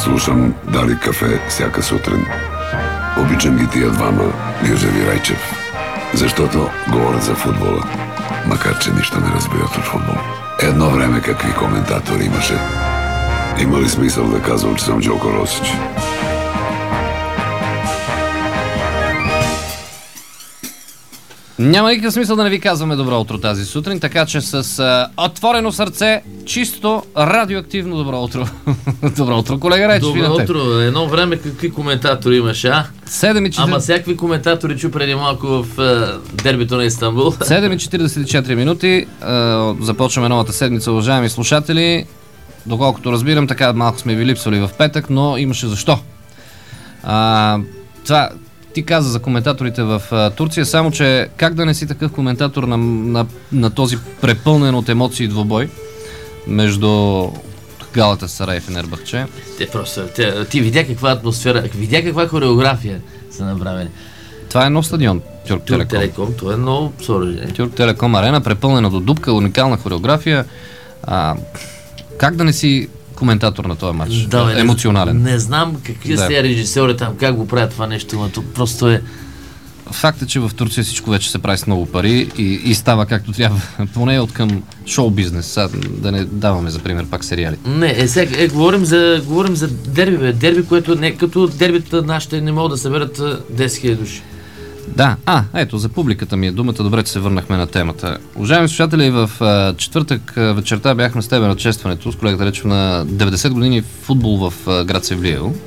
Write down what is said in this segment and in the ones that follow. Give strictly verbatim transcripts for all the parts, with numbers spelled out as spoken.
Слушам Дали кафе всяка сутрин. Обичам ги тия двама, Гюзев и Райчев. Защото говорят за футбола, макар че нищо не разбират от футбол. Едно време какви коментатори имаше. Има ли смисъл да казвам, че съм Джоко Росич? Няма никакъв смисъл да не ви казваме добро утро тази сутрин, така че с а, отворено сърце, чисто радиоактивно добро утро. Добро утро, колега Райчев. Добро утро. Едно време какви коментатори имаше, а? седем и четиридесет... Ама всякакви коментатори чу преди малко в а, дербито на Истанбул. седем и четиридесет и четири минути. А, започваме новата седмица, уважаеми слушатели. Доколкото разбирам, така малко сме ви липсвали в петък, но имаше защо. А, това... Ти каза за коментаторите в а, Турция, само че как да не си такъв коментатор на, на, на този препълнен от емоции двубой между Галатасарай и Фенербахче? Те просто, те, ти видя каква атмосфера, видя каква хореография са направени. Това е нов стадион, Тюрк Телеком. Телеком, това е ново съоръжение. Тюрк Телеком арена, препълнена до дупка, уникална хореография. А, как да не си коментатор на този матч? Да, бе, емоционален. Не, не знам какви да. са режисьори там, как го правят това нещо, но тук просто е... Факт е, че в Турция всичко вече се прави с много пари и, и става както трябва, поне от към шоу-бизнес. Сега да не даваме за пример пак сериали. Не, е, сега, е, говорим, за, говорим за дерби, бе. Дерби, което не, като дербите нашите не могат да съберат десет хиляди души. Да, а, ето, за публиката ми е думата, добре, че се върнахме на темата. Уважаеми слушатели, в а, четвъртък а, вечерта бяхме с тебе на честването, с колегата Речев, на деветдесет години футбол в а, град Севлиево.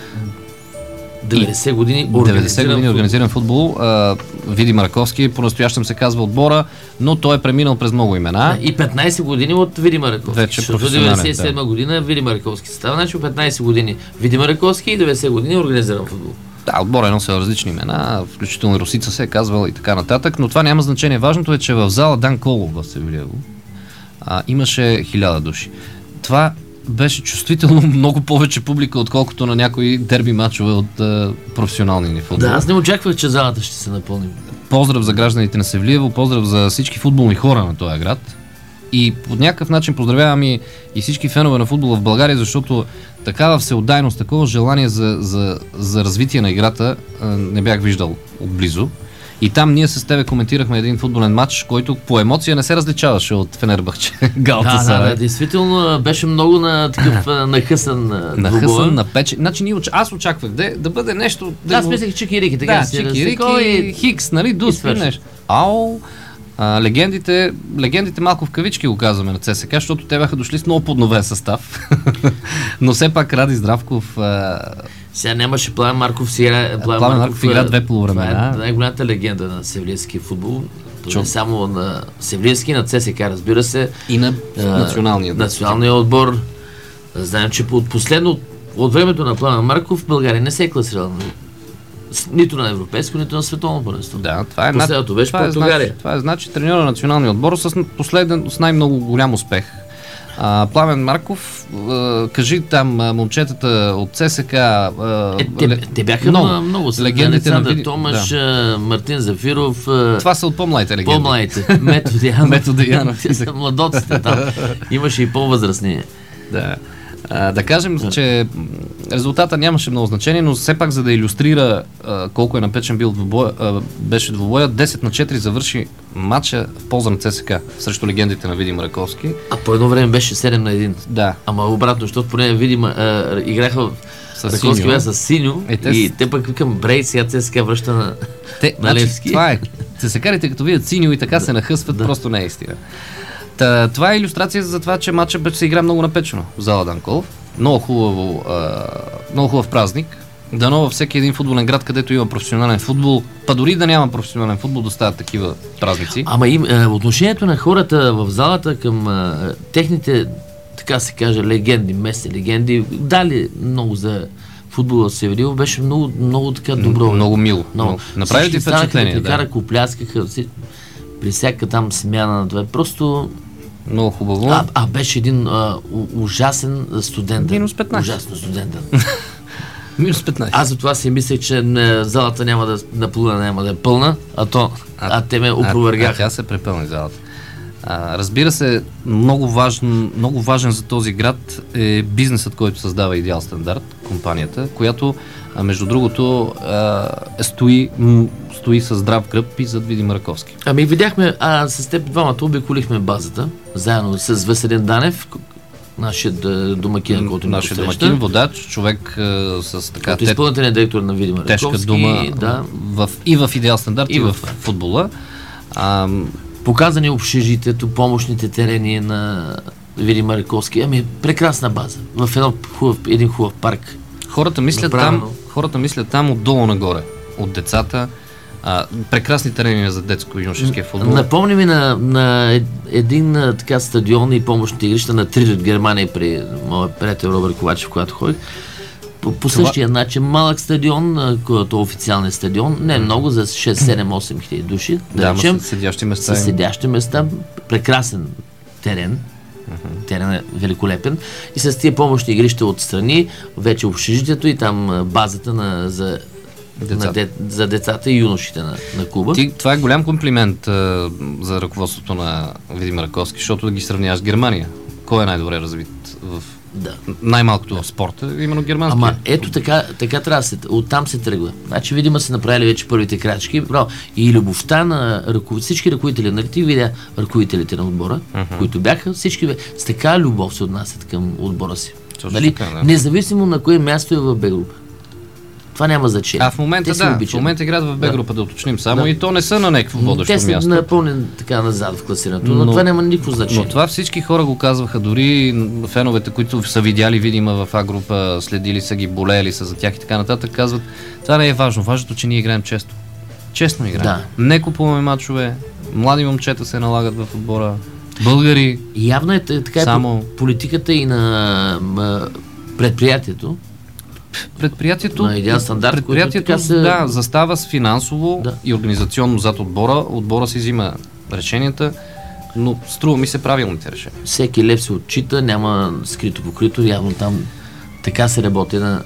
деветдесет години деветдесет години организиран футбол. А, Види Мараковски, по-настоящем се казва отбора, но той е преминал през много имена. И петнайсет години от Види Мараковски. Вече професионален, деветдесет и седма да. година Види Мараковски става, значи петнайсет години Види Мараковски и деветдесет години организиран футбол. Да, отбора е носил различни имена, включително Русица се е казвала и така нататък, но това няма значение. Важното е, че в зала Дан Колов в Севлиево а, имаше хиляда души. Това беше чувствително много повече публика, отколкото на някои дерби мачове от а, професионални ни футбол. Да, аз не очаквах, че залата ще се напълни. Поздрав за гражданите на Севлиево, поздрав за всички футболни хора на този град. И по някакъв начин поздравявам и, и всички фенове на футбола в България, защото такава всеотдайност, такова желание за, за, за развитие на играта а, не бях виждал отблизо. И там ние с тебе коментирахме един футболен матч, който по емоция не се различаваше от Фенербахче. Галатасарай. Да, да, да, действително беше много на такъв нахъсан нахъсан, напечен. Значи ние, аз очаквах да, да бъде нещо... Да, аз мислех чикирики, така да, си чикирики, и... хикс, нали, дуспи нещо. Ау! А, легендите, легендите малко в кавички го казваме на ЦСКА, защото те бяха дошли с много подновен състав. Но все пак Ради Здравков... А... Сега нямаше Пламен Марков, сега Пламен Марков, Марков игра две полувремена. Това е най-голямата легенда на севлиевския футбол. Това не само на севлиевски, на ЦСКА, разбира се. И на а, националния, националния отбор. Знаем, че от последно, от времето на Пламен Марков, България не се е класирала нито на европейско, нито на световно първенство. Да, това е, последното беше това е Португалия. Значи, това е значи треньора на националния отбор с последен, с най-много голям успех. А, Пламен Марков, а, кажи там а, момчетата от ЦСКА. А, е, те, те бяха много, много легендите Александър на Види... Томаш, да. Мартин Зафиров. А... Това са от по-младите легенди. По-младите. Метод Янов. Метод Янов. Те са младоците там. Имаше и по-възрастни. Да. А, да кажем, че резултата нямаше много значение, но все пак, за да илюстрира а, колко е напечен бил двубоя, а, беше двубоя, десет на четири завърши матча в полза на ЦСКА срещу легендите на Види Мараковски. А по едно време беше седем на едно. Да. Ама обратно, защото поне Види а, играха с Раковски бе с синьо е, те... и те пък към брейт, сега ЦСКА връща на, те, на Левски. Това е. ЦСКАрите като видят синьо и така да. се нахъсват, да. просто не е истина. Та, това е илюстрация за това, че матчът се игра много напечено в зала Данков. Много хубаво, а, много хубав празник. Дано във всеки един футболен град, където има професионален футбол, па дори да няма професионален футбол, да стават такива празници. Ама им, а, отношението на хората в залата към а, техните, така се каже, легенди, местни легенди, дали много за футбола в Севлиево, беше много, много така добро. Много мило. Много. Направи ти впечатление. Да. Кара, купляскаха, при всяка там смяна на това. Просто... Много хубаво. А, а беше един а, у, ужасен студент. Минус петнайсет. Ужасно студент. Минус петнайсет. Аз за това си мислех, че не, залата няма да наполовина няма да е пълна, а то, а, а те ме опровергаха. А, а тя се препълни залата. А, разбира се, много важен, много важен за този град е бизнесът, който създава Идеал Стандарт, компанията, която, а, между другото, а, стои, м, стои със здрав гръб и зад Видим Раковски. Ами видяхме, а с теб двамата обиколихме базата, заедно с Веселин Данев, нашият е, домакин, който ни Нашият посреща. домакин, водач, човек а, с така Като изпълнителен директор на Видим тежка Раковски. дума Да. в, и в Идеал Стандарт, и, И в в- футбола. А, Показани общежитието, помощните терени на Видим Раковски. Ами, прекрасна база. В едно хубав, един хубав парк. хората, мислят там, Направено. хората мислят там отдолу нагоре, от децата. А, прекрасни терени за детско-юношеския футбол. Напомни ми на, на ед- един а, така стадион и помощните игрища на Трид от Германия при моят приятел Робър Ковачев, когато ходих. По, по Това- същия начин малък стадион, а, който е официален стадион, не много, за шест седем осем хиляди души, да, Да, ама речем, с седящи места. с седящи места, прекрасен терен, терен е великолепен и с тия помощни игрища отстрани, вече общежитието и там а, базата на, за, Децата. на де, за децата и юношите на, на клуба. Ти, това е голям комплимент а, за ръководството на Видим Раковски, защото да ги сравняваш с Германия. Кой е най-добре развит в Да. най-малкото в спорта? Именно германския. Ама ето така, така трябва да се, оттам се тръгва. Значи, видимо, са направили вече първите крачки. Право. И любовта на ръковод... всички ръководители, нали ти видя ръководителите на отбора, uh-huh. които бяха, всички бе, с така любов се отнасят към отбора си. Точно Нали? така, да. Независимо на кое място е в Б група. Това няма значение. А в момента Те се да, в обичат. момента играят в Б Да. група, да уточним само, Да. и то не са на някакво водещо Те са място. напълнен така назад в класирането, но, Но- но това няма никакво Но значение. това всички хора го казваха, дори феновете, които са видяли видима в А група, следили са ги, болели са за тях и така нататък, казват, това не е важно, важното, че ние играем често. Честно играем. Да. Не купуваме мачове, млади момчета се налагат в отбора, българи. И явно е т- така Само- е по- политиката и на м, предприятието. Предприятието, На Идеал Стандарт, предприятието които така се- да, застава с финансово Да. и организационно зад отбора. Отбора си взима решенията, но струва ми се правилните решения. Всеки лев се отчита, няма скрито покрито, явно там така се работи на,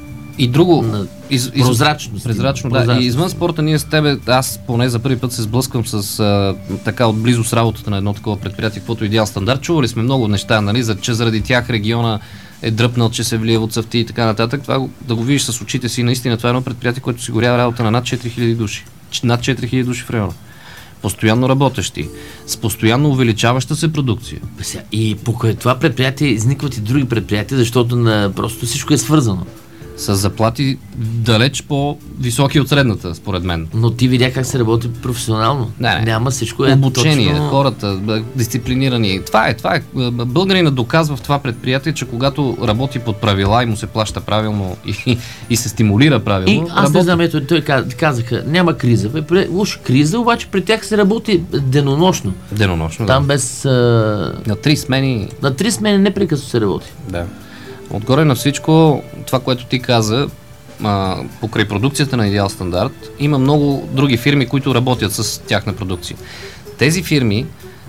И друго, на из, из, прозрачност. Прозрачно, да. Прозрачност. И извън спорта ние с тебе, аз поне за първи път се сблъсквам с а, така отблизо с работата на едно такова предприятие, каквото Идеал Стандарт. Чували сме много неща, нали, за, че заради тях региона е дръпнал, че се влие от цъфти и така нататък. Това го- да го видиш с очите си, наистина това е едно предприятие, което осигурява работа на над четири хиляди души. Ч- Над четири хиляди души в района. Постоянно работещи, с постоянно увеличаваща се продукция. Сега, и покрай това предприятие изникват и други предприятия, защото на, просто всичко е свързано. С заплати далеч по-високи от средната, според мен. Но ти видя как се работи професионално. Не, не. Няма всичко е Обучение, точно... хората, б- дисциплинирани. Това е, това е. Българина доказва в това предприятие, че когато работи под правила и му се плаща правилно и, и се стимулира И правилно, аз работи. не знам, ето, той каз- казаха, няма криза. Бе, при- уж криза, обаче при тях се работи денонощно. Денонощно, Там да. без... А, На три смени, на три смени непрекъснато се работи. да. Отгоре на всичко, това, което ти каза, а, покрай продукцията на Идеал Стандарт, има много други фирми, които работят с тяхна продукция. Тези фирми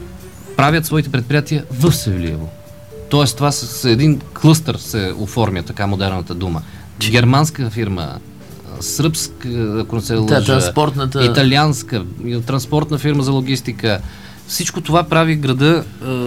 правят своите предприятия в Севлиево. Тоест това с, с един клъстър се оформя, така модерната дума. Германска фирма, а, сръбска, ако не се Та, лъжа, транспортната... италианска, и транспортна фирма за логистика. Всичко това прави града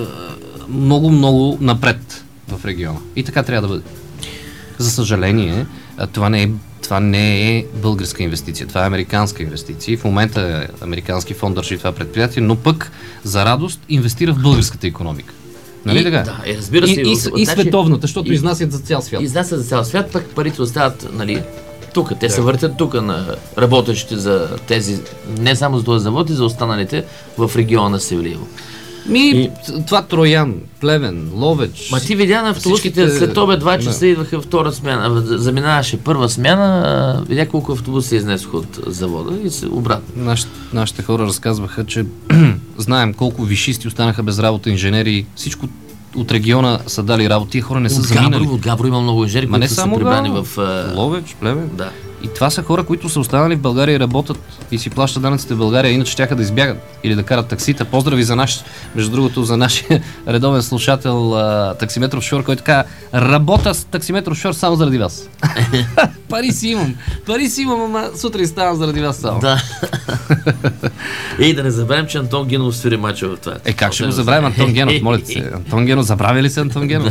много-много напред в региона. И така трябва да бъде. За съжаление, а, това не е, това не е българска инвестиция, това е американска инвестиция. В момента американски фонд държи това предприятие, но пък за радост инвестира в българската икономика. Нали И- така? да, е, разбира се. И, и, с- и Значи- световната, защото и- изнасят за цял свят. Изнасят за цял свят, пък парите остават, нали, тук. Те се въртят тук на работещите за тези, не само за този завод, и за останалите в региона на Севлиево. Ми, И- това Троян, Плевен, Ловеч. Ма ти видя на автобусите, всичките- след обед два часа Да. идваха втора смяна, заминаваше първа смяна, а, видя колко автобуси се изнесоха от завода и се обратно. Наш, нашите хора разказваха, че знаем колко висшисти останаха без работа, инженери, всичко от региона са дали работа. Тия хора не са От заминали. Габрово, от Габрово има много инженери, Ма не които са само прибрани Габрово. в... а, Ловеч, Плевен. Да. И това са хора, които са останали в България и работят и си плащат данъците в България, иначе тяха да избягат или да карат таксита. Поздрави за наш, между другото, за нашия редовен слушател а, таксиметров шофьор, който каза: работя с таксиметров шофьор само заради вас. Пари си имам, пари си имам, ама сутрин ставам заради вас само. Да. Ей, да не забравим, че Антон Генов свири мача в това. Е, как ще го забравим Антон Генов, моля се. Антон Генов, забравя ли се Антон Генов?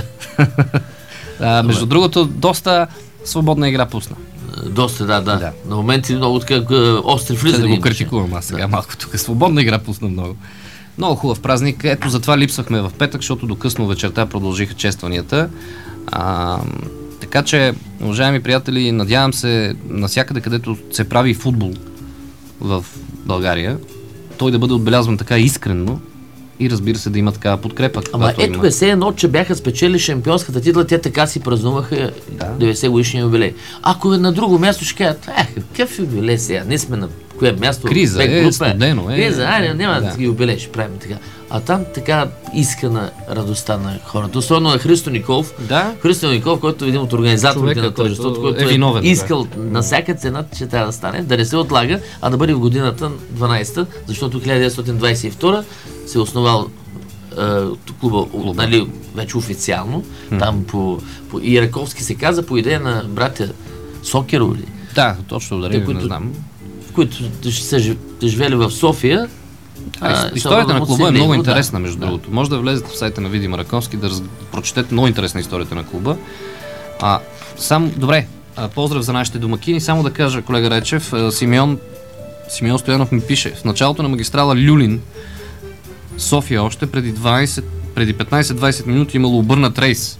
а, между другото, доста свободна игра пусна. Доста, да, да, да. На моменти много така остри влизани. Да го критикувам аз сега да. Малко тук. Свободна игра пусна много. Много хубав празник. Ето затова липсвахме в петък, защото до късно вечерта продължиха честванията. А, така че, уважаеми приятели, надявам се навсякъде, където се прави футбол в България, той да бъде отбелязван така искрено и разбира се да има такава подкрепа. Ама ето е все едно, че бяха спечели шампионската титла, те така си празнуваха да. деветдесет годишния юбилей. Ако е на друго място, ще кажат: ех, какъв юбилей сега, ние сме на кое място? Криза е, студено е. Криза, айде, няма да. да. юбилей, ще правим така. А там така искана радостта на хората. Особено на Христо Николов. Да. Христо Николов, който е един от организаторите на тържеството, който е, виновен, е искал да. на всяка цена, че трябва да стане, да не се отлага, а да бъде в годината дванадесета, защото хиляда деветстотин двадесет и втора се е основал е, клуба, клуба. Нали, вече официално. Hmm. Там по, по и Раковски се каза по идея на братя Сокерови. Да, точно ударение, не знам. Които са живели в София. А, историята на клуба е много интересна, между да, другото. Да. Може да влезете в сайта на Видим Раковски, да раз... прочетете много интересна историята на клуба. А, сам, добре, а, поздрав за нашите домакини. Само да кажа, колега Речев, Симеон, Симеон Стоянов ми пише: в началото на магистрала Люлин, София, още преди, двадесет, преди петнадесет-двадесет минути имало обърнат рейс.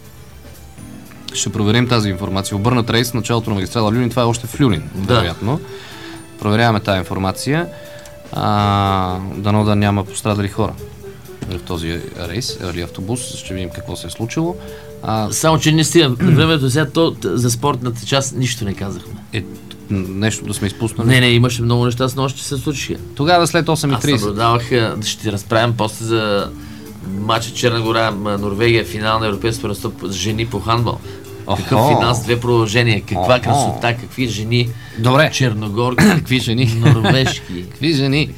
Ще проверим тази информация. Обърнат рейс в началото на магистрала Люлин, това е още в Люлин, да. вероятно. Проверяваме тази информация. А, дано да няма пострадали хора в този рейс или автобус. Ще видим какво се е случило. А, Само, че не стига времето сега, то за спортната част нищо не казахме. Е, нещо да сме изпуснали? Не, не, имаше много неща, с нощи се случиха. Тогава след осем и тридесет. Аз наблюдавах, ще ти разправям после за матча Черна гора, Норвегия, финал на Европейското първенство с жени по хандбал. Какъв финал с две продължения, каква Охо. красота, какви жени. Добре. Черногорки, какви жени. Норвежки. Какви жени.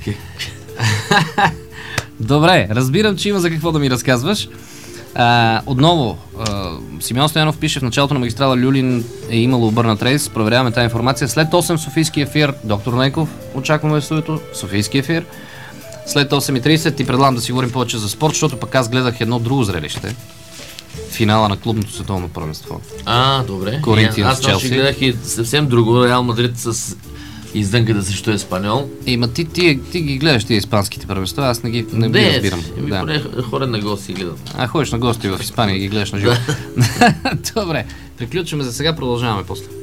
Добре, разбирам, че има за какво да ми разказваш. А, отново, а, Симеон Стоянов пише: в началото на магистрала Люлин е имало обърнат рейс. Проверяваме тази информация. След осем Софийски ефир, доктор Нейков, очакваме в студиото. Софийски ефир. След осем и тридесет ти предлагам да си говорим повече за спорт, защото пък аз гледах едно друго зрелище. Финала на клубното световно първенство. А, добре. Коринтианс с Челси. Аз ще гледах и съвсем друго. Реал Мадрид с издънката срещу Еспаньол. Има ти, ти, ти ги гледаш тия испанските първенства, аз не ги, не не, ги разбирам. Еми, да. Поне хора на гости гледам. А, ходиш на гости в Испания и ги гледаш на живо. Добре, приключваме за сега, продължаваме после.